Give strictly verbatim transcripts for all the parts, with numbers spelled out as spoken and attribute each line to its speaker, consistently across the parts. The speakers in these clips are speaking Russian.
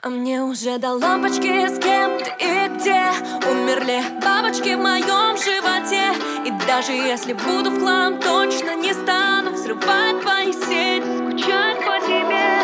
Speaker 1: А мне уже до лампочки, с кем ты и где. Умерли бабочки в моем животе. И даже если буду в хлам, точно не стану взрывать твои сети, скучать по тебе.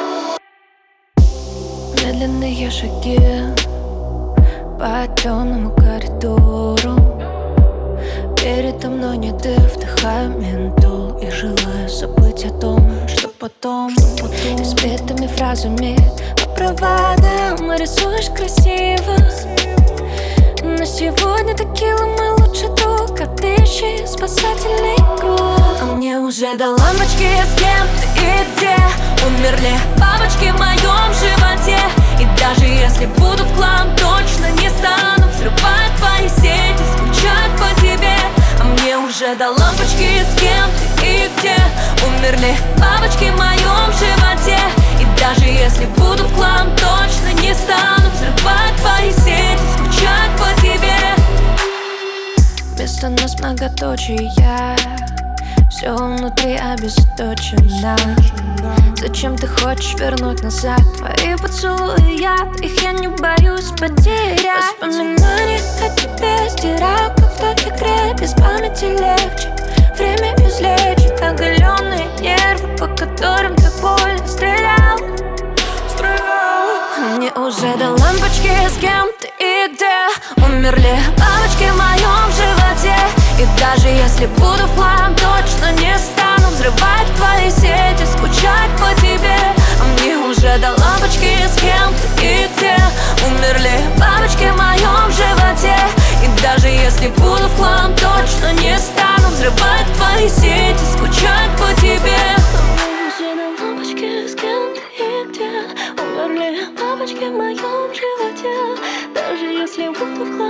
Speaker 2: Медленные шаги по темному коридору. Передо мной не ты, вдыхаю ментол и желаю забыть о том, что потом. Избитыми фразами по проводам рисуешь красиво. Но сегодня текила мой лучший друг, а ты ищи спасательный круг.
Speaker 1: А мне уже до лампочки, с кем ты и где. Умерли бабочки в моем животе. И даже если буду в хлам, точно не стану взрывать твои сети, скучать по тебе. А мне уже до лампочки, с кем ты и где. Умерли бабочки в моем животе. И даже если буду в хлам, точно не стану взрывать твои сети, скучать по тебе.
Speaker 2: Вместо нас многоточия, все внутри обесточено. Зачем ты хочешь вернуть назад твои поцелуи, яд? Их я не боюсь потерять. Воспоминания о тебе стираю, как в той игре. Без памяти легче, время излечит оголенные нервы, по которым так больно стрелял.
Speaker 1: Мне уже до лампочки, с кем ты и где. Умерли бабочки в моем животе. И даже если буду в хлам, точно не стану взрывать твои сети, скучать по тебе. А мне уже до лампочки, с кем ты и где. Умерли бабочки в моем животе. И даже если буду в хлам, точно не стану взрывать твои сети, скучать по тебе.
Speaker 2: Умерли бабочки в моем животе. Даже если буду в хлам,